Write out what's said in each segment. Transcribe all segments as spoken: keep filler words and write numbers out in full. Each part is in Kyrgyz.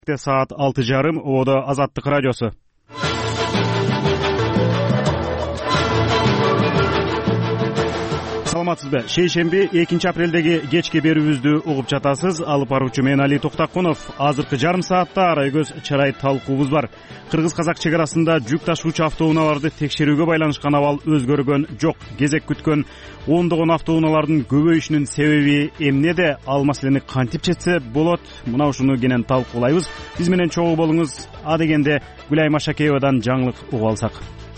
Саат алты жарым Ободо Азаттык радиосу. Саламатсызбы? Шейшемби экинчи апрелдеги кечки берүүбүздү угуп жатасыз. Алып баруучу мен Али Токтакунов. Азыркы жарым саатта арай көз чарай талкуубуз бар. Кыргыз-казак чек арасында жүк ташуучу автоунааларды текшерүүгө байланышкан абал өзгөргөн жок. Кезек күткөн ондогон автоунаалардын көбөйүшүнүн себеби эмнеде? Ал маселени кантип чечсе болот? Мына ушуну кенен талкуулайбыз. Биз менен чогуу болуңуз. А дегенде Гүлай Машакеевадан жаңылык угуп алсак.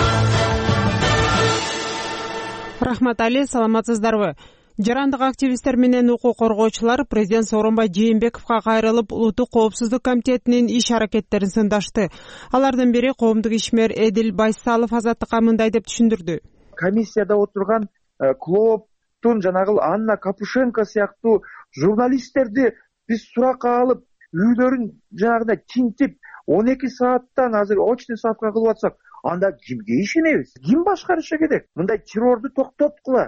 Рахмат Али, саламатсыздарбы? Жарандык активисттер менен укук коргоочулар президент Сооронбай Жээнбековго кайрылып, улуттук коопсуздук комитетинин иш аракеттерин сындашты. Алардын бири коомдук ишмер Эдил Байсалов Азаттыкка мындай деп түшүндүрдү. Комиссияда отурган Клооптун жанагы Анна Капушенко сыяктуу журналисттерди биз суракка алып, үйлөрүн жанагындай тинтип он эки сааттан азыр очный ставка кылып атсак, анда кимге ишенебиз? Ким башкарышы керек? Мындай террорду токтоткула.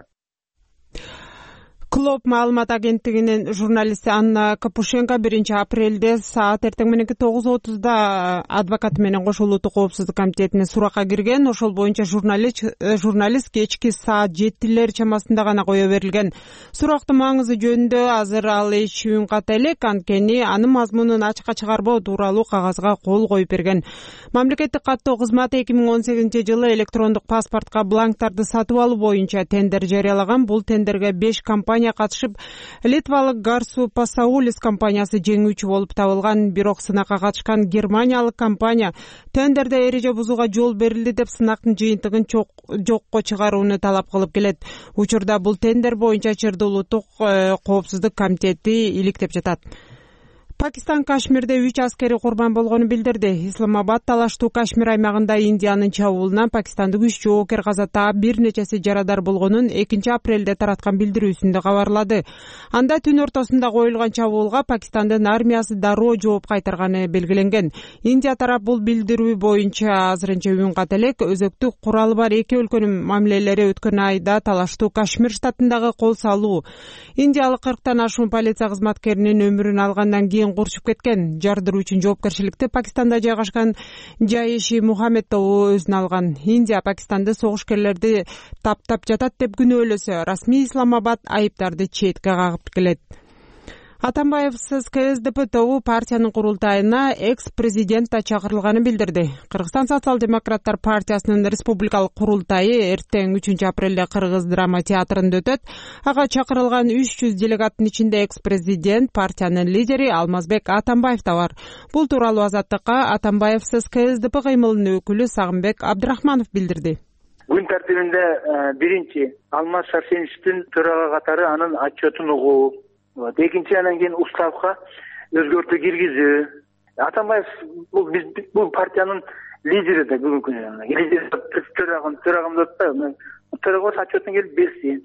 Клоп маалымат агенттигинин журналисти Анна Капушенко биринчи апрелде саат эртең мененки тогуз отузда адвокаты менен кошо улуттук коопсуздук комитетине суракка кирген. Ошол боюнча журналист журналист кечки саат жетилер чамасында гана кое берилген. Сурактын маңызы жөнүндө азыр ал эч үн ката элек, анткени анын мазмунун ачыкка чыгарбоо тууралуу кагазга кол коюп берген. Мамлекеттик каттоо кызматы эки миң он сегизинчи жылы электрондук паспортко бланктарды сатып алуу боюнча тендер жарыялаган. Бул тендерге беш компания катышып, литвалык Гарсу Пасаулис компаниясы жеңүүчү болуп табылган. Бирок сынакка катышкан германиялык компания тендерде эреже бузууга жол берилди деп сынактын жыйынтыгын жокко чыгарууну талап кылып келет. Учурда бул тендер боюнча Чырды улуттук коопсуздук комитети иликтеп жатат. Пакистан Кашмирде үч аскери курбан болгонун билдирди. Исламабад талаштуу Кашмир аймагында Индиянын чабуулунан пакистандык үч жоокер каза таап, бир нечеси жарадар болгонун экинчи апрелде тараткан билдирүүсүндө кабарлады. Анда түн ортосунда коюлган чабуулга Пакистандын армиясы дароо жооп кайтарганы белгиленген. Индия тарап бул билдирүү боюнча азырынча үн ката элек. Өзөктүк куралы бар эки өлкөнүн мамилелери өткөн айда талаштуу Кашмир штатындагы кол салуу. Индиялык кырктан ашуун полиция кызматкеринин өмүрүн алгандан кийин курчуп кеткен. Жардыруу үчүн жоопкерчиликти Пакистанда жайгашкан Жайши Мухаммед тобу өзүнө алган. Индия Пакистанды согушкерлерди таптап жатат деп күнөөлөсө, расмий Исламабад айыптарды четке кагып келет. Атамбаевсыз КСДП тобу партиянын курултайына экс-президент да чакырылганын билдирди. Кыргызстан социал-демократтар партиясынын республикалык курултайы эртең үчүнчү апрелде Кыргыз драма театрында өтөт. Ага чакырылган үч жүз делегаттын ичинде экс-президент, партиянын лидери Алмазбек Атамбаев да бар. Бул тууралуу Азаттыкка Атамбаевсыз КСДП кыймылынын өкүлү Сагынбек Абдрахманов билдирди. Күн тартибинде биринчи Алмаз Шарсеновичтин төрага катары анын отчетун угуу, экинчи анан кийин уставка өзгөртүү киргизүү. Атамбаев бул биз бул партиянын лидери да бүгүнкү күнү. Лидер төрагам төрагам деп атпайбы? Төрага отчетун келип берсин.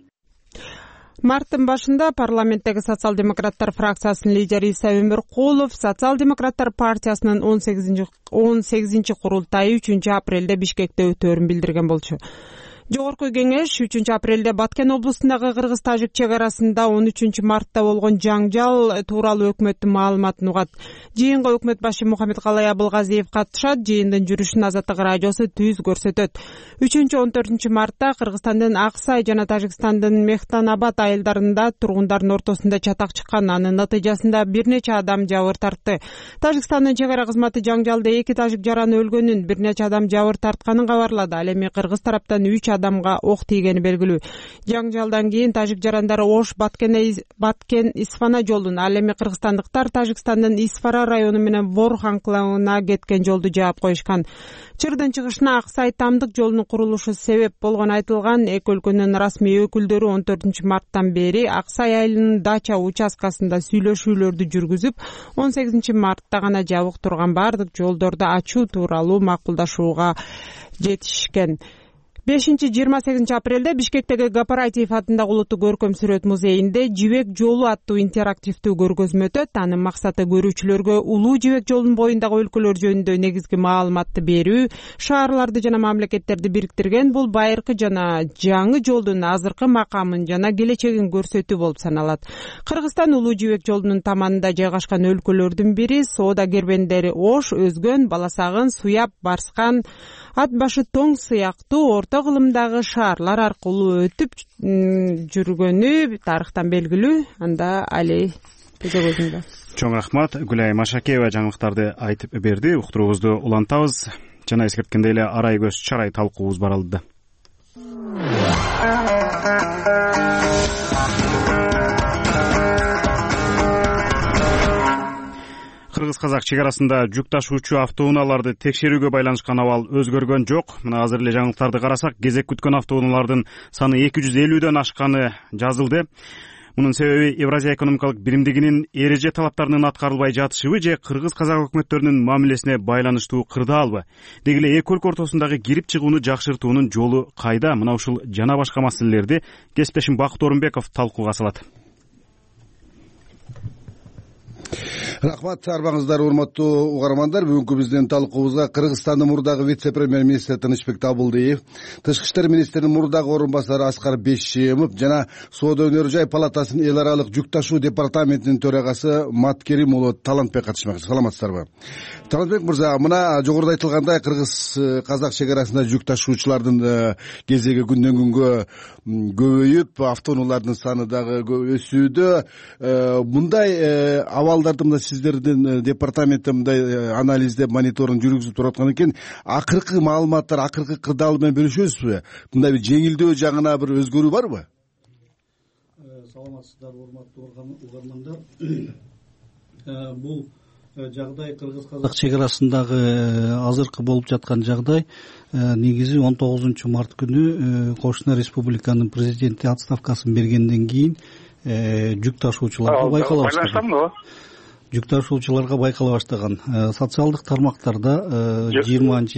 Марттын башында парламенттеги социал-демократтар фракциясынын лидери Иса Өмөркулов социал-демократтар партиясынын он сегизинчи курултайы үчүнчү апрелде Бишкекте өтөөрүн билдирген болчу. Жогорку кеңеш үчүнчү апрелде Баткен облусундагы кыргыз-тажик чек арасында он үчүнчү мартта болгон жаңжал тууралуу өкмөттүн маалыматын угат. Жыйынга өкмөт башы Мухаммед Калай Абылгазиев катышат. Жыйындын жүрүшүн Азаттык радиосу түз көрсөтөт. үчүнчү он төртүнчү мартта Кыргызстандын Ак Сай жана Тажикстандын Мехтанабад айылдарында тургундардын ортосунда чатак чыккан. Анын натыйжасында бир нече адам жабыр тартты. Тажикстандын чек ара кызматы жаңжалда эки тажик жараны өлгөнүн, бир нече адам жабыр тартканын кабарлады. Ал эми кыргыз тараптан үч адамга ок тийгени белгилүү. Жаңжалдан кийин тажик жарандары Ош Баткен Баткен Исфана жолун, ал эми кыргызстандыктар Тажикстандын Исфара району менен Борх анклавына кеткен жолду жаап коюшкан. Чырдын чыгышына Ак Сай Тамдык жолунун курулушу себеп болгон айтылган. Эки өлкөнүн расмий өкүлдөрү он төртүнчү марттан бери Ак Сай айылынын дача участкасында сүйлөшүүлөрдү жүргүзүп, он сегизинчи мартта гана жабык турган бардык жолдорду ачуу тууралуу макулдашууга жетишкен. бешинчи жыйырма сегизинчи апрелде Бишкектеги Кооператив атындагы улуттук көркөм сүрөт музейинде Жибек жолу аттуу интерактивдүү көргөзмө өтөт. Анын максаты көрүүчүлөргө улуу жибек жолунун боюндагы өлкөлөр жөнүндө негизги маалыматты берүү, шаарларды жана мамлекеттерди бириктирген бул байыркы жана жаңы жолдун азыркы макамын жана келечегин көрсөтүү болуп саналат. Кыргызстан улуу жибек жолунун таманында жайгашкан өлкөлөрдүн бири. Соода кербендери Ош, Өзгөн, Баласагын, Суяп, Барскан, Ат башы Тоң сыяктуу орто кылымдагы шаарлар аркылуу өтүп жүргөнү тарыхтан белгилүү. Анда али көзөбөзүндө. Чоң рахмат. Гүлай Машакеева жаңылыктарды айтып берди. Уктуруубузду улантабыз. Жана эскерткендей эле арай көз чарай талкуубуз бар алды. Кыргыз-казак чек арасында жүк ташуучу автоунааларды текшерүүгө байланышкан абал өзгөргөн жок. Мына азыр эле жаңылыктарды карасак, кезек күткөн автоунаалардын саны эки жүз элүүдөн ашканы жазылды. Мунун себеби Евразия экономикалык биримдигинин эреже талаптарынын аткарылбай жатышыбы же кыргыз-казак өкмөттөрүнүн мамилесине байланыштуу кырдаалбы? Деги эле эки өлкө ортосундагы кирип чыгууну жакшыртуунун жолу кайда? Мына ушул жана башка маселелерди кесиптешим Бакыт Орунбеков талкууга салат. Рахмат, арбаңыздар, урматтуу угармандар. Бүгүнкү биздин талкуубузга Кыргызстандын мурдагы вице-премьер-министри Тынычбек Табылдиев, Тышкы иштер министринин мурдагы орун басары Аскар Бешшемов жана Соода өнөр жай палатасынын эл аралык жүк ташуу департаментинин төрагасы Маткерим уулу Талантбек катышмакчы. Саламатсыздарбы? Талантбек мырза, мына жогоруда айтылгандай кыргыз-казак чек арасында жүк ташуучулардын кезеги күндөн күнгө көбөйүп, автоунаалардын саны дагы өсүүдө. Мындай абалдарды мына сиздердин департаментте мындай анализдеп, мониторинг жүргүзүп тураткан экен. Акыркы маалыматтар, акыркы кырдаал менен бөлүшөсүзбү? Мындай бир жеңилдөө жагына бир өзгөрүү барбы? Саламатсыздар, урматтуу угармандар. Бул жагдай кыргыз-казак чек арасындагы азыркы болуп жаткан жагдай негизи он тогузунчу март күнү кошуна республиканын президенти отставкасын бергенден кийин жүк ташуучуларга байкала баштаган. Жүк ташуучуларга байкала баштаган. Социалдык тармактарда жыйырманчы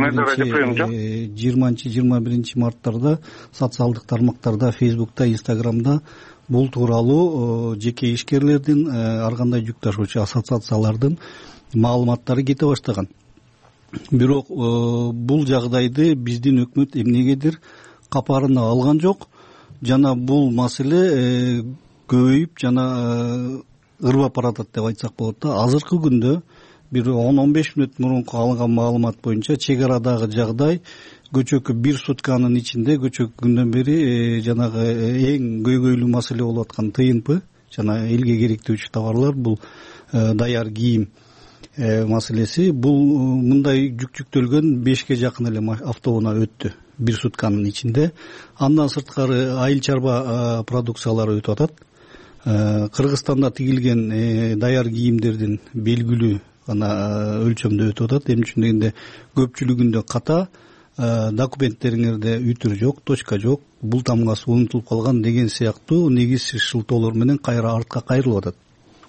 жыйырма биринчи марттарда социалдык тармактарда, Фейсбукта, Инстаграмда бул тууралуу жеке ишкерлердин, ар кандай жүк ташуучу ассоциациялардын маалыматтары кете баштаган. Бирок бул жагдайды биздин өкмөт эмнегедир капарына алган жок жана бул маселе көбөйүп жана ырбап баратат деп айтсак болот да. Азыркы күндө бир он он беш мүнөт мурунку алынган маалымат боюнча чек арадагы жагдай көчөкү бир сутканын ичинде көчөкү күндөн бери жанагы эң көйгөйлүү маселе болуп аткан ТНП жана элге керектүүчү товарлар, бул даяр кийим маселеси, бул мындай жүк жүктөлгөн бешке жакын эле автоунаа өттү бир сутканын ичинде. Андан сырткары айыл чарба продукциялары өтүп атат. Кыргызстанда тигилген даяр кийимдердин белгилүү гана өлчөмдө өтүп атат. Эмне үчүн дегенде көпчүлүгүндө ката, документтериңерде үтүр жок, точка жок, бул тамгасы унутулуп калган деген сыяктуу негизсиз шылтоолор менен кайра артка кайрылып атат.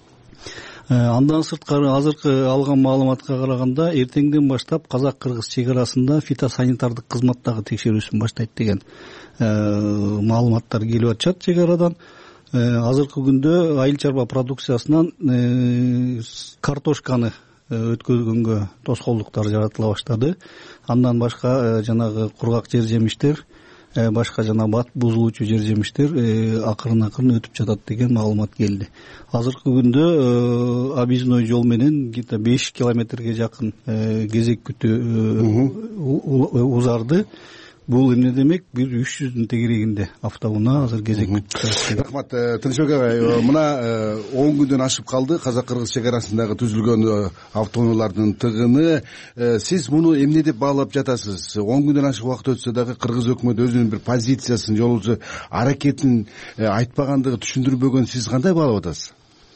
Андан сырткары азыркы алган маалыматка караганда эртеңден баштап казак-кыргыз чек арасында фитосанитардык кызмат дагы текшерүүсүн баштайт деген маалыматтар келип атышат чек арадан. Азыркы күндө айыл чарба продукциясынан картошканы өткөргөнгө тоскоолдуктар жаратыла баштады. Андан башка жанагы кургак жер жемиштер, башка жана бат бузулуучу жер жемиштер акырын-акырын өтүп жатат деген маалымат келди. Азыркы күндө объездной жол менен где-то беш километрге жакын кезек күтүү узарды. Бул эмне демек? Бир үч жүздүн тегерегинде автоунаа азыр кезек күтүп. Рахмат, Тынычбек агай. Мына он күндөн ашып калды казак-кыргыз чек арасындагы түзүлгөн автоунаалардын тыгыны. Сиз муну эмне деп баалап жатасыз? он күндөн ашык убакыт өтсө дагы кыргыз өкмөтү өзүнүн бир позициясын, жолу аракетин айтпагандыгы, түшүндүрбөгөн, сиз кандай баалап атасыз?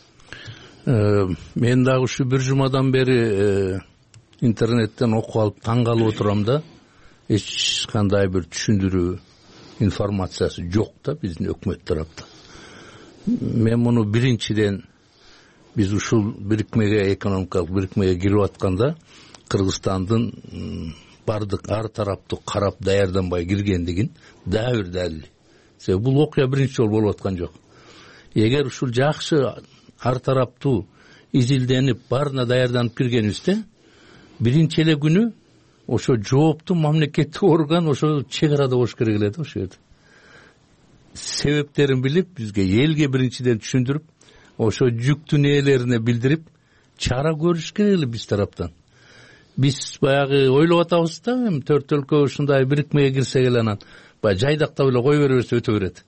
Мен дагы ушу бир жумадан бери интернеттен окуп алып таң калып отурам да. Эч кандай бир түшүндүрүү информациясы жок да биздин өкмөт тараптан. Мен муну биринчиден биз ушул бирикмеге, экономикалык бирикмеге кирип атканда Кыргызстандын бардык ар тараптуу карап даярданбай киргендигин дагы бир далил. Себеби бул окуя биринчи жолу болуп аткан жок. Эгер ушул жакшы ар тараптуу изилденип баарына даярданып киргенибизде биринчи эле күнү ошо жооптуу мамлекеттик орган ошо чек арада болуш керек эле да. Ошол жерде себептерин билип бизге, элге биринчиден түшүндүрүп, ошо жүктүн ээлерине билдирип чара көрүш керек эле биз тараптан. Биз баягы ойлоп атабыз да, эми төрт өлкө ушундай бирикмеге кирсек эле анан баягы жайдактап эле кое беребиз, өтө берет.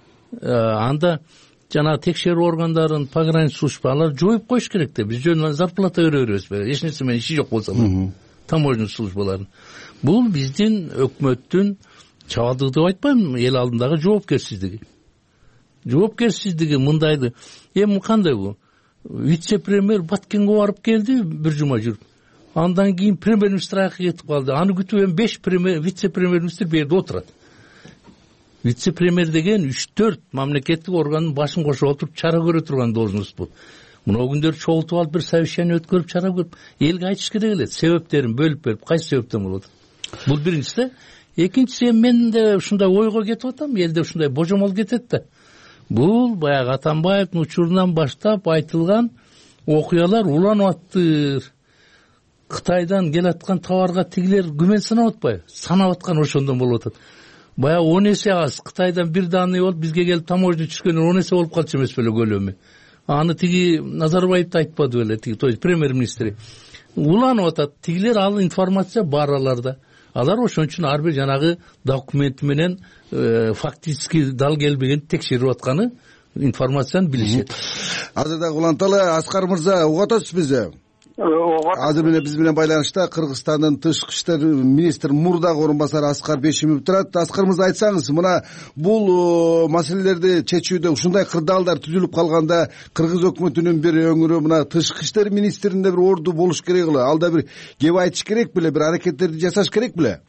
Анда жана текшерүү органдарын, пограничный служба алар жоюп коюш керек да. Биз жөн зарплата бере беребиз. Эч нерсе менен иши жок болсо, таможня службаларын. Бул биздин өкмөттүн чабалдыгы деп айтпайм, эл алдындагы жоопкерсиздиги. Жоопкерсиздиги мындайды. Эми кандай бул? Вице-премьер Баткенге барып келди, бир жума жүрүп. Андан кийин премьер-министр аяка кетип калды. Аны күтүп эми беш вице-премьер-министр бу жерде отурат. Вице-премьер деген үч төрт мамлекеттик органдын башын кошуп отуруп чара көрө турган должност бул. Мына күндөр чогултуп алып бир совещание өткөрүп чара көрүп, элге айтыш керек эле, себептерин бөлүп берип, кайсы себептен болуп атат. Бул биринчиси. Экинчиси, мен да ушундай ойго кетип атам, элде ушундай божомол кетет да. Бул баягы Атамбаевдин учурунан баштап айтылган окуялар уланып аттыр. Кытайдан келаткан товарга тигилер күмөн санап атпайбы? Санап аткан ошондон болуп атат. Баягы он эсе аз. Кытайдан бир данный болуп бизге келип таможня түшкөндөн он эсе болуп калчу эмес беле көлөмү. Аны тиги Назарбаев да айтпады беле, тиги, то есть премьер-министр. Уланып атат. Тигилер ал информация бар аларда. Алар ошон үчүн ар бир жанагы документ менен фактически дал келбеген текшерип атканы информацияны билишет. Азыр дагы уланталы. Аскар мырза, угуп атасыз бизди? Азыр менен биз менен байланышта Кыргызстандын тышкы иштер министри мурдагы орун басары Аскар Бейшимов турат. Аскар мырза, айтсаңыз, мына бул маселелерди чечүүдө ушундай кырдаалдар түзүлүп калганда кыргыз өкмөтүнүн бир өңүрү мына тышкы иштер министринде бир орду болуш керек эле. Алда бир кеп айтыш керек беле, бир аракеттерди жасаш керек беле?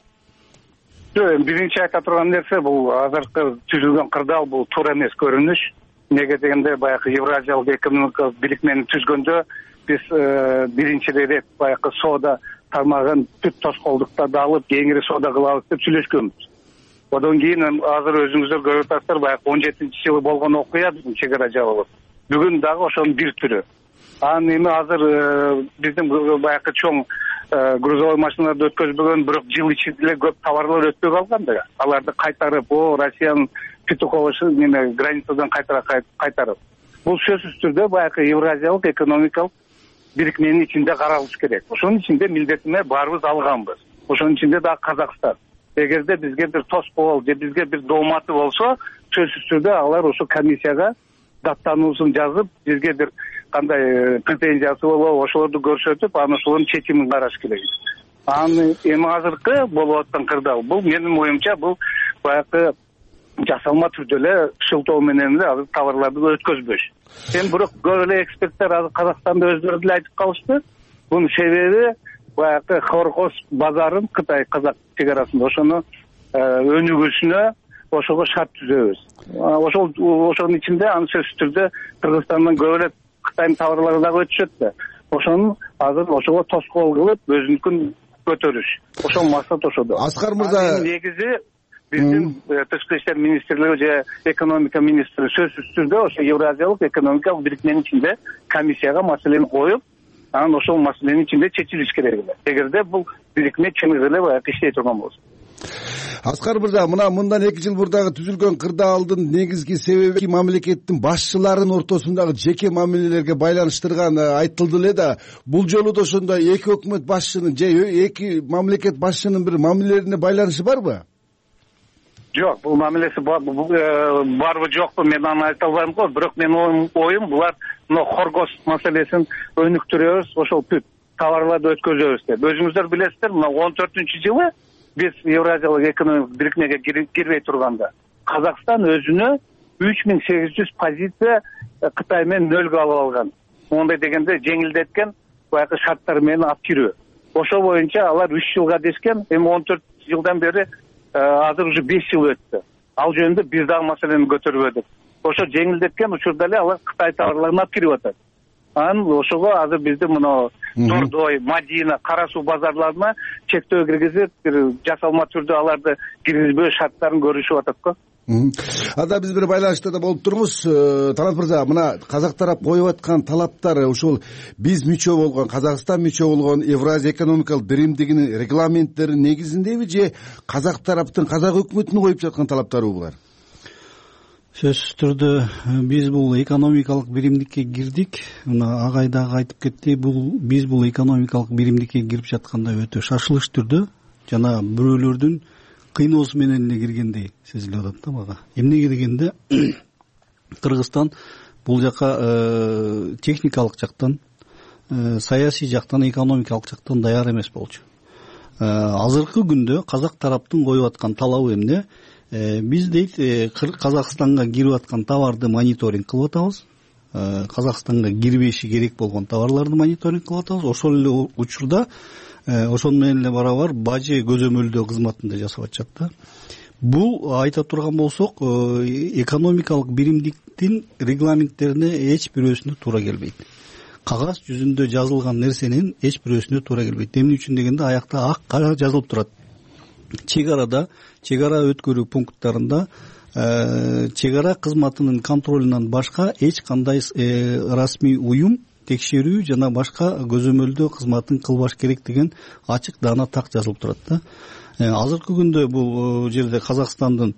Жок, биринчи айта турган нерсе бул азыркы түзүлгөн кырдаал бул туура эмес көрүнүш. Неге дегенде баягы Евразиялык экономикалык бириктмени түзгөндө биз биринчи рет баягы соода тармагын бүт тоскоолдуктарды алып кеңири соода кылабыз деп сүйлөшкөнбүз. Одан кийин азыр өзүңүздөр көрүп атасыздар, баягы он жетинчи жылы болгон окуя биздин чек ара жабылып. Бүгүн дагы ошонун бир түрү. Анан эми азыр биздин баягы чоң грузовой машиналарды өткөзбөгөн, бирок жыл ичинде эле көп товарлар өтпөй калган да. Аларды кайтарып, о Россиянын Петуховошу неме границадан кайтара кайтарып. Бул сөзсүз түрдө баягы Евразиялык экономикалык бирикменин ичинде каралыш керек. Ошонун ичинде милдетиме баарыбыз алганбыз. Ошонун ичинде дагы Казакстан. Эгерде бизге бир тоскоол же бизге бир дооматы болсо, сөзсүз түрдө алар ошо комиссияга даттануусун жазып, бизге бир кандай претензиясы болобу, ошолорду көрсөтүп, анан ошолордун чечимин караш керек. Анан эми азыркы болуп аткан кырдаал, бул менин оюмча бул баягы жасалма түрдө эле шылтоо менен эле азыр товарларды өткөзбөш. Эми бирок көп эле эксперттер азыр Казакстанда өздөрү деле айтып калышты. Бунун себеби баягы Хоргоз базарын Кытай Казак чек арасында ошону өнүгүүсүнө ошого шарт түзөбүз. Ошол ошонун ичинде аны сөзсүз түрдө Кыргызстандан көп эле Кытайдын товарлары дагы өтүшөт да. Ошону азыр ошого тоскоол кылып өзүнүкүн көтөрүш. Ошол максат ошодо. Аскар мырза, негизи биздин тышкы иштер министрлиги же экономика министри сөзсүз түрдө ошо Евразиялык экономикалык бирикменин ичинде комиссияга маселени коюп, анан ошол маселенин ичинде чечилиш керек эле. Эгерде бул бирикме чыныгы эле баягы иштей турган болсо. Аскар мырза, мына мындан эки жыл мурдагы түзүлгөн кырдаалдын негизги себеби мамлекеттин башчыларынын ортосундагы жеке мамилелерге байланыштырган айтылды эле да, бул жолу да ошондой эки өкмөт башчынын же эки мамлекет башчынын бир мамилелерине байланышы барбы? Жок, бул мамилеси барбы жокпу мен аны айта албайм го, бирок менин оюм булар мына Хоргоз маселесин өнүктүрөбүз, ошол бүт товарларды өткөзөбүз деп. Өзүңүздөр билесиздер, мына он төртүнчү жылы биз Евразиялык экономикалык бирикмеге кирбей турганда Казакстан өзүнө үч миң сегиз жүз позиция Кытай менен нөлгө алып алган. Мондай дегенде жеңилдеткен баягы шарттар менен алып кирүү. Ошол боюнча алар үч жылга дешкен, эми он төрт жылдан бери азыр уже беш жыл өттү. Ал жөнүндө бир дагы маселени көтөрбөдүк. Ошо жеңилдеткен учурда эле алар Кытай товарларын алып кирип атат. анан ошого азыр биздин мына Дордой, Мадина, Кара Суу базарларына чектөө киргизип, бир жасалма түрдө аларды киргизбөө шарттарын көрүшүп атат го. Анда биз бир байланышта да болуп турмуз. Талант мырза, мына казак тарап коюп аткан талаптар ушул биз мүчө болгон, Казакстан мүчө болгон Евразия экономикалык биримдигинин регламенттери негизиндеби же казак тараптын, казак өкмөтүнүн коюп жаткан талаптарыбы булар? Сөзсүз түрдө биз бул экономикалык биримдикке кирдик. Мына агай дагы айтып кетти, бул биз бул экономикалык биримдикке кирип жатканда өтө шашылыш түрдө жана бирөөлөрдүн кыйноосу менен эле киргендей сезилип атат да мага. Эмнеге дегенде Кыргызстан бул жака техникалык жактан, саясий жактан, экономикалык жактан даяр эмес болчу. Азыркы күндө казак тараптын коюп аткан талабы эмне? Биз дейт Казакстанга кирип аткан товарды мониторинг кылып атабыз. Казакстанга кирбеши керек болгон товарларды мониторинг кылып атабыз. Ошол эле учурда ошону менен эле барабар бажы көзөмөлдөө кызматын да жасап атышат да. Бул айта турган болсок, экономикалык биримдиктин регламенттерине эч бирөөсүнө туура келбейт. Кагаз жүзүндө жазылган нерсенин эч бирөөсүнө туура келбейт. Эмне үчүн дегенде аякта ак кара жазылып турат. Чек арада, чек ара өткөрүү пункттарында чек ара кызматынын контролунан башка эч кандай расмий уюм текшерүү жана башка көзөмөлдөө кызматын кылбаш керек деген ачык даана так жазылып турат да. Азыркы күндө бул жерде Казакстандын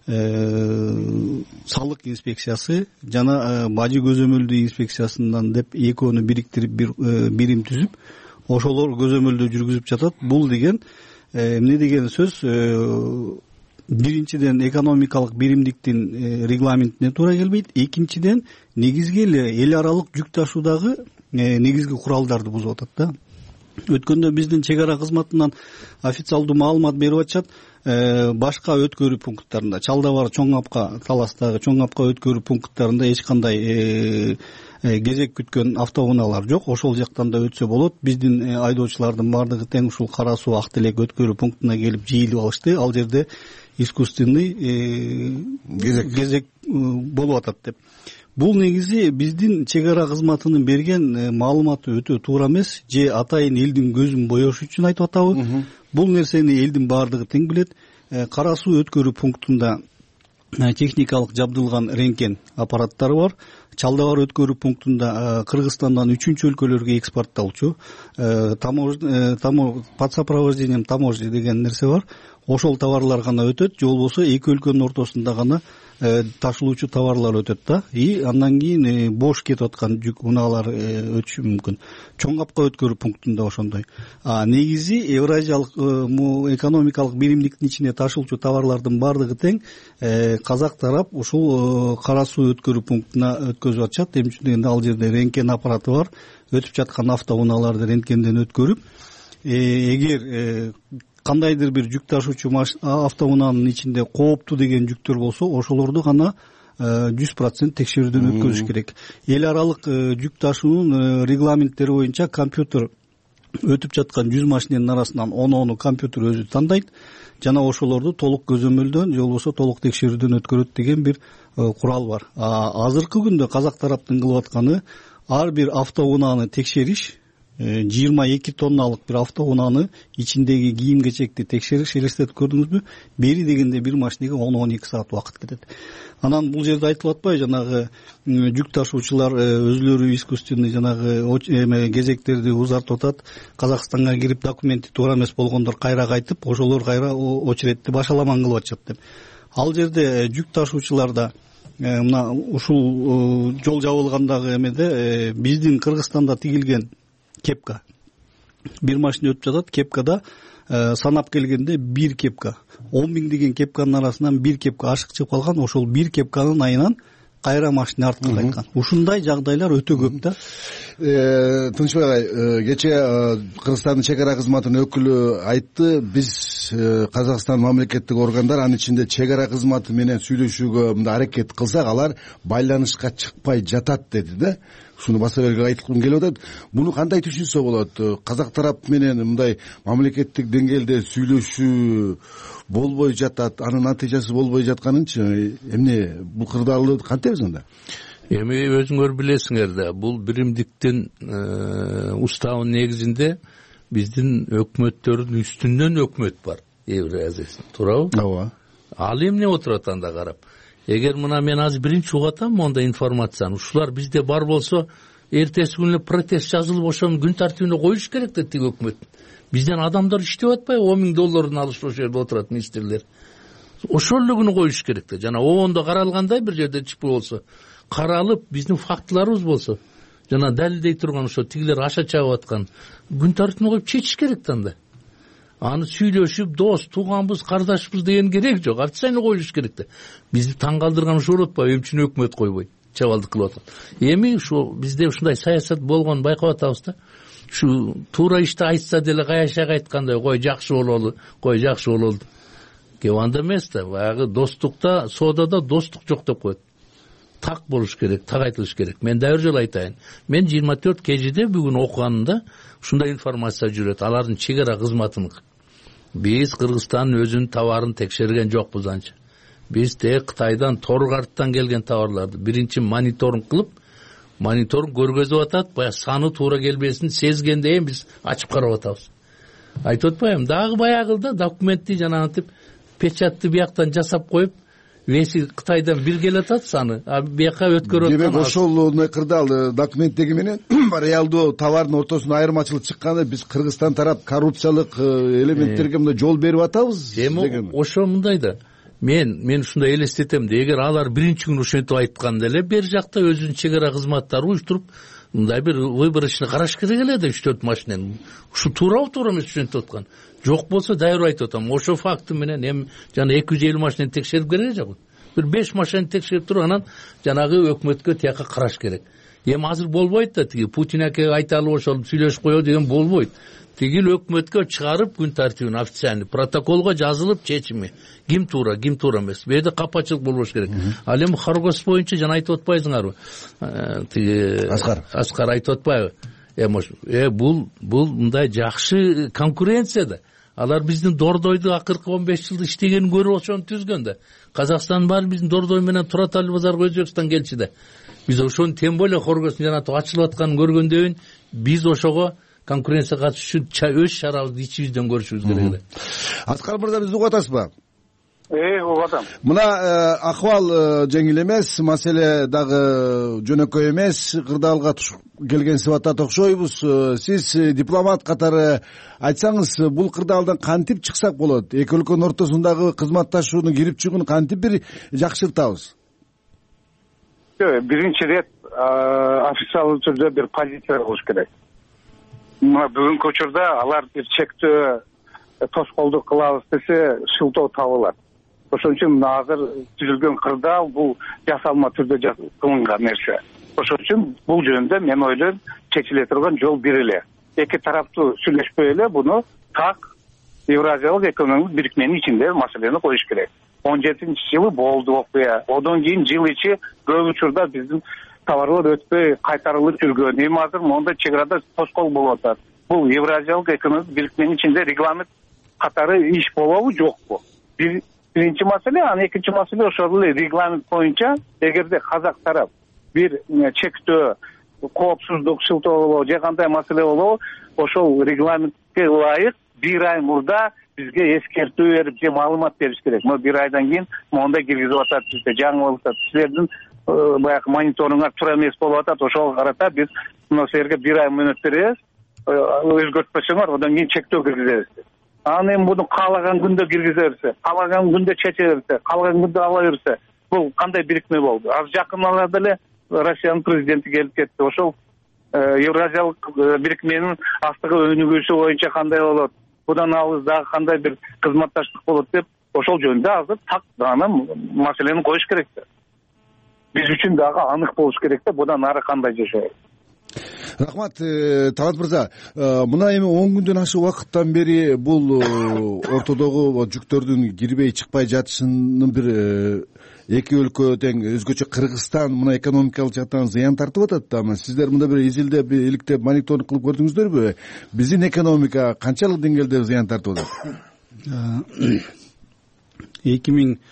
салык инспекциясы жана бажы көзөмөлдөө инспекциясынан деп экөөнү бириктирип бир бирим түзүп, ошолор көзөмөлдөө жүргүзүп жатат. Бул деген эмне деген сөз? Биринчиден экономикалык биримдиктин регламентине туура келбейт. Экинчиден негизги эле эл аралык жүк ташуудагы негизги куралдарды бузуп атат да. Өткөндө биздин чек ара кызматынан официалдуу маалымат берип атышат. Башка өткөрүү пункттарында, Чалдабар, Чоң Апка, Таластагы Чоң Апка өткөрүү пункттарында эч кандай кезек күткөн автоунаалар жок. Ошол жактан да өтсө болот. Биздин айдоочулардын бардыгы тең ушул Кара Суу, Ак Телек өткөрүү пунктуна келип жыйылып алышты. Ал жерде искусственный кезек болуп атат деп. Бул негизи биздин чек ара кызматынын берген маалыматы өтө туура эмес, же атайын элдин көзүн боёш үчүн айтып атабы? Бул нерсени элдин бардыгы тең билет. Кара Суу өткөрүү пунктунда техникалык жабдылган рентген аппараттары бар. Чалдабар өткөрүү пунктунда Кыргызстандан үчүнчү өлкөлөргө экспортталчу под сопровождением таможни деген нерсе бар. Ошол товарлар гана өтөт, же болбосо эки өлкөнүн ортосунда гана ташылуучу товарлар өтөт да. И андан кийин бош кетип аткан жүк унаалар өтүшү мүмкүн. Чоң Апка өткөрүү пунктунда ошондой. А негизи Евразиялык экономикалык биримдиктин ичине ташылуучу товарлардын бардыгы тең казак тарап ушул Кара Суу өткөрүү пунктуна өткөзүп атышат. Эмне үчүн дегенде ал жерде рентген аппараты бар. Өтүп жаткан автоунааларды рентгенден өткөрүп, эгер кандайдыр бир жүк ташуучу автоунаанын ичинде кооптуу деген жүктөр болсо, ошолорду гана жүз процент текшерүүдөн өткөзүш керек. Эл аралык жүк ташуунун регламенттери боюнча компьютер өтүп жаткан жүз машиненин арасынан оноону компьютер өзү тандайт жана ошолорду толук көзөмөлдөн же болбосо толук текшерүүдөн өткөрөт деген бир курал бар. Азыркы күндө казак тараптын кылып атканы ар бир автоунааны текшериш, жыйырма эки тонналык бир автоунааны ичиндеги кийим кечекти текшериш. Элестетип көрдүңүзбү? Бери дегенде бир машинеге он он эки саат убакыт кетет. Анан бул жерде айтылып атпайбы, жанагы жүк ташуучулар өзүлөрү искусственный жанагы кезектерди узартып атат. Казакстанга кирип документи туура эмес болгондор кайра кайтып, ошолор кайра очередти башаламан кылып атышат деп. Ал жерде жүк ташуучуларда мына ушул жол жабылгандагы эмеде биздин Кыргызстанда тигилген кепка бир машина өтүп жатат. Кепкада санап келгенде бир кепка, он миң деген кепканын арасынан бир кепка ашык чыгып калган. Ошол бир кепканын айынан кайра машина артка кайткан. Ушундай жагдайлар өтө көп да. Тынчбек агай, кечээ Кыргызстандын чек ара кызматынын өкүлү айтты, биз Казакстан мамлекеттик органдар анын ичинде чек ара кызматы менен сүйлөшүүгө мындай аракет кылсак, алар байланышка чыкпай жатат деди да. Ушуну баса эле айткым келип атат. Муну кандай түшүнсө болот? Казак тарап менен мындай мамлекеттик деңгээлде сүйлөшүү болбой жатат, анын натыйжасы болбой жатканынчы эмне, бул кырдаалды кантебиз анда? эми өзүңөр билесиңер да, бул биримдиктин уставынын негизинде биздин өкмөттөрдүн үстүнөн өкмөт бар, Евразиясын, туурабы? Ооба. Ал эмне отурат анда карап? Эгер мына мен азыр биринчи угуп атам мондай информацияны, ушулар бизде бар болсо, эртеси күнү протест жазылып ошонун күн тартибине коюш керек да тиги өкмөт. Бизден адамдар иштеп атпайбы? он миң долларын алышып ошол жерде отурат министрлер. Ошол эле күнү коюш керек да. Жана обондо каралгандай бир жерде чип болсо, каралып, биздин фактыларыбыз болсо, жана далилдей турган ошо тигилер аша чабып аткан күн тартибине коюп чечиш керек да анда. Аны сүйлөшүп, дос, тууганбыз, кардашпыз деген керек жок. Официально коюш керек да. Бизди таң калтырган ушул атпайбы, эмне үчүн өкмөт койбойт? Чабалдык кылып аткан. Эми ушу бизде ушундай саясат болгонун байкап атабыз да. Ушу туура ишти айтса деле каяшак айткандай, кой жакшы бололу, кой жакшы бололу. Кеп анда эмес да, баягы достукта, соодада достук жок деп коет. Так болуш керек, так айтылыш керек. Мен да бир жолу айтайын. Мен жыйырма төрт кежиде бүгүн окуганымда ушундай информация жүрөт, алардын чек ара кызматынын. Биз Кыргызстандын өзүнүн товарын текшерген жокпуз анча. Биз тек Кытайдан, Торгарттан келген товарларды биринчи мониторинг кылып, мониторинг көргөзүп атат, баягы саны туура келбесин сезгенден биз ачып карап атабыз. Айтып атпаймынбы? Дагы баягылда документти жанагынтип печатты бияктан жасап коюп, веси Кытайдан бир келатат саны, а бияка өткөрүп аткан. Демек ошол кырдаал документтеги менен реалдуу товардын ортосуна айырмачылык чыкканда биз Кыргызстан тарап коррупциялык элементтерге мындай жол берип атабыз деген. Ошо мындай да. Мен мен ушундай элестетем да, эгер алар биринчи күнү ошентип айтканда эле бер жакта өзүнүн чек ара кызматтары уюштуруп мындай бир выборочный караш керек эле да, үч төрт машинени. Ушу туурабы, туура эмес ушентип аткан. Жок болсо дайыр айтып атам. Ошо факты менен эми жана эки жүз элүү машинени текшерип керек жок. Бир беш машинени текшерип туруп анан жанагы өкмөткө тияка караш керек. Эми азыр болбойт да, тиги Путин аке айталы ошол сүйлөшүп коё деген болбойт. Тигил өкмөткө чыгарып күн тартибин официальный протоколго жазылып чечими. Ким туура, ким туура эмес. Бу жерде капачылык болбош керек. Ал эми Хоргос боюнча жана айтып атпайсыңарбы? Тиги Аскар Аскар айтып атпайбы? Эми э бул бул мындай жакшы конкуренция да. Алар биздин Дордойду акыркы он беш жылда иштегенин көрүп ошону түзгөн да. Казакстан баары биздин Дордой менен Туратал базарга Өзбекстан келчи да. Биз ошону тем более Хоргостун жана ачылып атканын көргөндөн кийин биз ошого конкуренция катыш үчүн өз чарабызды ичибизден көрүшүбүз керек эле. Аскар мырза, бизди угуп атасызбы? Э, угуп атам. Мына акыбал жеңил эмес, маселе дагы жөнөкөй эмес, кырдаалга келген сыбаттат окшойбуз. Сиз дипломат катары айтсаңыз, бул кырдаалдан кантип чыксак болот? Эки өлкөнүн ортосундагы кызматташууну, кирип чыгууну кантип бир жакшыртабыз? Биринчи ирет официалдуу түрдө бир позиция болуш керек. Мына бүгүнкү учурда алар бир чектөө тоскоолдук кылабыз десе шылтоо табылат. Ошон үчүн азыр түзүлгөн кырдаал бул жасалма түрдө кылынган нерсе. Ошон үчүн бул жөнүндө мен ойлойм чечиле турган жол бир эле. Эки тараптуу сүйлөшпөй эле буну так Евразиялык экономикалык бирикменин ичинде маселени коюш керек. он жетинчи жылы болду окуя. Одон кийин жыл ичи көп учурда биздин товарлар өтпөй кайтарылып жүргөн. Эми азыр мондай чек арада тоскоол болуп атат. Бул Евразиялык экономикалык бирикменин ичинде регламент катары иш болобу, жокпу? Биринчи маселе, анан экинчи маселе ошол эле регламент боюнча эгерде казак тарап бир чектөө, коопсуздук шылтоолоо же кандай маселе болобу, ошол регламентке ылайык бир ай мурда бизге эскертүү берип же маалымат бериш керек. Мына бир айдан кийин мондай киргизип атат, бизде жаңы болуп атат. Силердин баягы мониторингга туура эмес болуп атат. Ошого карата биз мына силерге бир ай мөөнөт беребиз. Өзгөртпөсөңөр, одан кийин чектөө киргизебиз. Анан эми муну каалаган күндө киргизе берсе, каалаган күндө чече берсе, каалаган күндө ала берсе, бул кандай бирикме болду? Az жакын арада эле Россиянын президенти келип кетти. Ошол Евразиялык бирикменин астыгы өнүгүүсү боюнча кандай болот? Будан алыс дагы кандай бир кызматташтык болот деп ошол жөнүндө азыр так гана маселени коюш керек да. Биз үчүн дагы анык болуш керек да, будан ары кандай жашайбыз. Рахмат, Талант мырза. Мына эми он күндөн ашык убакыттан бери бул ортодогу жүктөрдүн кирбей чыкпай жатышынын бир эки өлкө тең өзгөчө Кыргызстан мына экономикалык жактан зыян тартып атат да. Сиздер мында бир изилдеп, иликтеп мониторинг кылып көрдүңүздөрбү? Биздин экономика канчалык деңгээлде зыян тартып атат? эки миң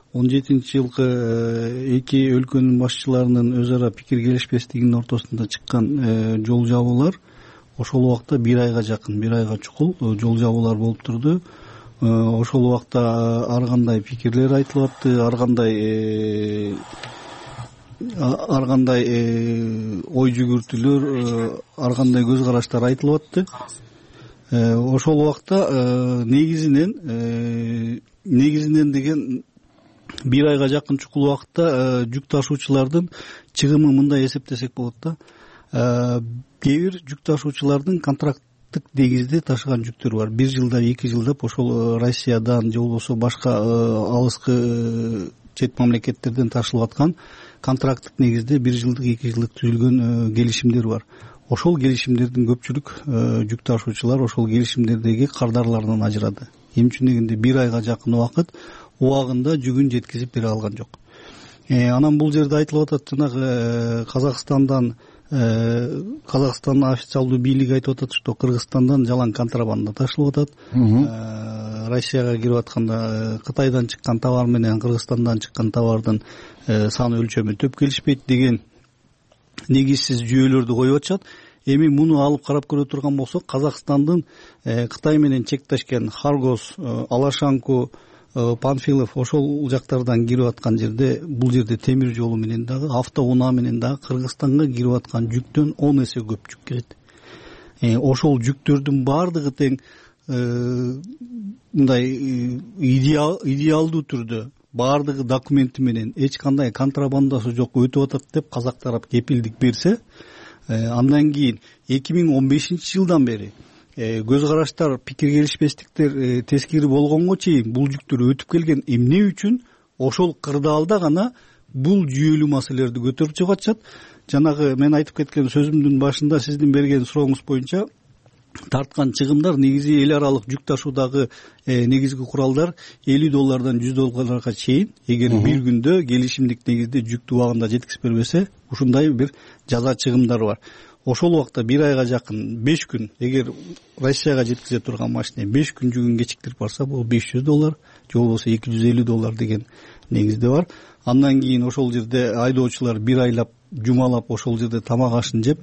он жетинчи жылкы эки өлкөнүн башчыларынын өз ара пикир келишпестигинин ортосунда чыккан жол жабуулар ошол убакта бир айга жакын бир айга чукул жол жабуулар болуп турду. Ошол убакта ар кандай пикирлер айтылып атты, ар кандай ар кандай ой жүгүртүүлөр, ар кандай көз караштар айтылып атты. Ошол убакта негизинен негизинен деген бир айга жакын чукул убакытта жүк ташуучулардын чыгымы мындай эсептесек болот да. Кээ бир жүк ташуучулардын контракттык негизде ташыган жүктөр бар. Бир жылда, эки жылдап ошол Россиядан же болбосо башка алыскы чет мамлекеттерден ташылып аткан контракттык негизде бир жылдык, эки жылдык түзүлгөн келишимдер бар. Ошол келишимдердин көпчүлүк жүк ташуучулар ошол келишимдердеги кардарларынан ажырады. Эмне үчүн дегенде бир айга жакын убакыт убагында жүгүн жеткизип бере алган жок. Анан бул жерде айтылып атат, жанагы Казакстандан Казакстандын официалдуу бийлиги айтып атат, что Кыргызстандан жалаң контрабанда ташылып атат. Россияга кирип атканда Кытайдан чыккан товар менен Кыргызстандан чыккан товардын саны өлчөмү төп келишпейт деген негизсиз жүйөлөрдү коюп атышат. Эми муну алып карап көрө турган болсок, Казакстандын Кытай менен чектешкен Харгос, Алашанку, Панфилов ошол жактардан кирип аткан жерде, бул жерде темир жолу менен дагы, автоунаа менен дагы Кыргызстанга кирип аткан жүктөн он эсе көп жүк келет. Ошол жүктөрдүн баардыгы тең мындай идеалдуу түрдө баардыгы документи менен эч кандай контрабандасы жок өтүп атат деп казак тарап кепилдик берсе, андан кийин эки миң он бешинчи жылдан бери көз караштар, пикир келишпестиктер тескери болгонго чейин бул жүктөр өтүп келген. Эмне үчүн ошол кырдаалда гана бул жүйөлүү маселелерди көтөрүп чыгып атышат. Жанагы мен айтып кеткен сөзүмдүн башында сиздин берген сурооңуз боюнча тарткан чыгымдар негизи эл аралык жүк ташуудагы негизги куралдар элүү доллардан жүз долларга чейин, эгер бир күндө келишимдик негизде жүктү убагында жеткизип бербесе, ушундай бир жаза чыгымдар бар. Ошол убакта бир айга жакын беш күн, эгер Россияга жеткизе турган машина беш күн жүгүн кечиктирип барса, бул беш жүз доллар, же болбосо эки жүз элүү доллар деген негизде бар. Андан кийин ошол жерде айдоочулар бир айлап жумалап ошол жерде тамак ашын жеп,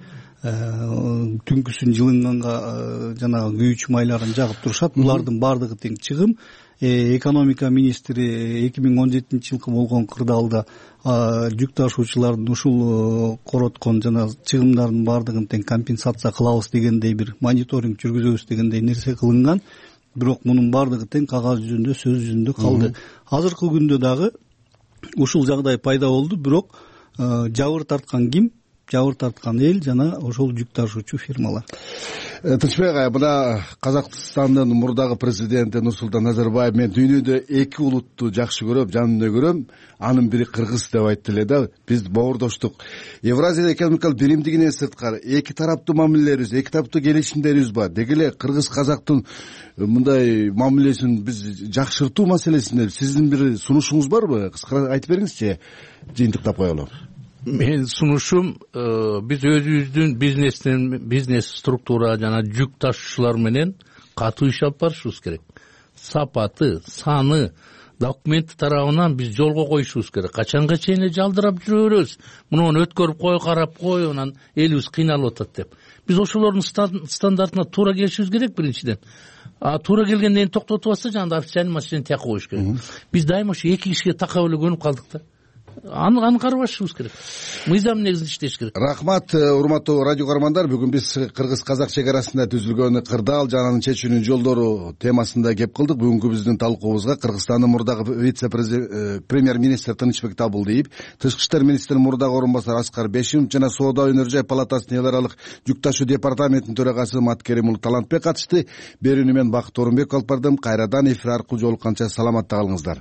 түнкүсүн жылынганга жанагы күйүүчү майларын жагып турушат. Булардын баардыгы тең чыгым. Экономика министри эки миң он жетинчи жылкы болгон кырдаалда жүк ташуучулардын ушул короткон жана чыгымдардын баардыгын тең компенсация кылабыз дегендей бир мониторинг жүргүзөбүз дегендей нерсе кылынган. Бирок мунун баардыгы тең кагаз жүзүндө, сөз жүзүндө калды. Азыркы күндө дагы ушул жагдай пайда болду, бирок жабыр тарткан ким? Жабыр тарткан эл жана ошол жүк ташуучу фирмалар. Тынчбек агай, мына Казакстандын мурдагы президенти Нурсултан Назарбаев мен дүйнөдө эки улутту жакшы көрөм, жанымда көрөм, анын бири кыргыз деп айтты эле да. Биз боордоштук. Евразия экономикалык биримдигинен сырткары эки тараптуу мамилелерибиз, эки тараптуу келишимдерибиз бар. Деги эле кыргыз казактын мындай мамилесин биз жакшыртуу маселесинде сиздин бир сунушуңуз барбы? Кыскара айтып бериңизчи, жыйынтыктап коелу. Мен сунушум, биз өзүбүздүн бизнестен бизнес структура жана жүк ташуучулар менен катуу иш алып барышыбыз керек. Сапаты, саны, документи тарабынан биз жолго коюшубуз керек. Качанга чейин жалдырап жүрө беребиз? Муну өткөрүп кой, карап кой, анан элибиз кыйналып атат деп. Биз ошолордун стандартына туура келишибиз керек биринчиден. А туура келгенден токтотуп атса, жана официальный машинени тияка коюш керек. Биз дайыма ушу эки кишиге такап эле көнүп калдык да. Аны аны карабашыбыз керек. Мыйзам негизинде иштеш керек. Рахмат, урматтуу радио көрөрмандар. Бүгүн биз кыргыз-казак чек арасында түзүлгөн кырдаал жана анын чечүүнүн жолдору темасында кеп кылдык. Бүгүнкү биздин талкуубузга Кыргызстандын мурдагы вице-премьер-министр Тынычбек Табылдиев, тышкы иштер министринин мурдагы орун басары Аскар Бешимов жана Соода өнөр жай палатасынын эл аралык жүк ташуу департаментинин төрагасы Маткеримул Талантбек катышты. Берүүнү мен Бакыт Орунбек алып бардым. Кайрадан эфир аркылуу жолукканча саламатта калыңыздар.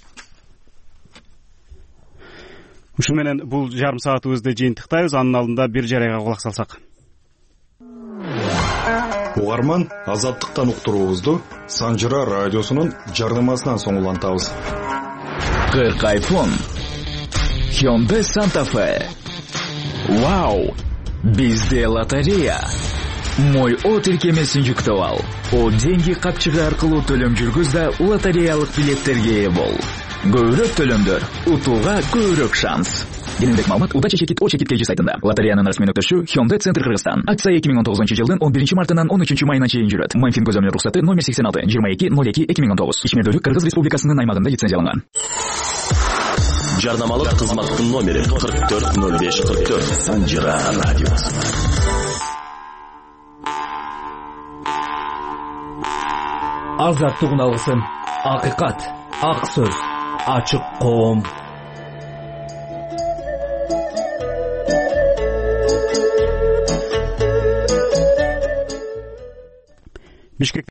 Ушу менен бул жарым саатыбызды жыйынтыктайбыз. Анын алдында бир жарайга кулак салсак. Угарман, Азаттыктан уктуруубузду Санжыра радиосунун жардамасынан соң улантабыз. кырк айфон, Hyundai Santa Fe. Вау! Бизде лотерея. Мой о тиркемесин жүктөп ал. О деньги капчыгы аркылуу төлөм жүргүз да лотереялык билеттерге ээ бол. көбүрөөк төлөмдөр, утууга көбүрөөк шанс. Кененирээк маалымат удача чекит о чекит kg сайтында. Лотереянын расмий өктөшү Hyundai Центр Кыргызстан. Акция эки миң он тогузунчу жылдын он биринчи мартынан он үчүнчү майына чейин жүрөт. Майфин көзөмөл уруксаты номер сексен алты жыйырма эки ноль эки эки миң он тогуз. Ишмердүүлүк Кыргыз Республикасынын аймагында лицензияланган. Жарнамалык кызматтын номери кырк төрт ноль беш кырк төрт. Санжира радиосы. Азаттыгын алгысым. Акыйкат, ак сөз, ачык коом. Бишкек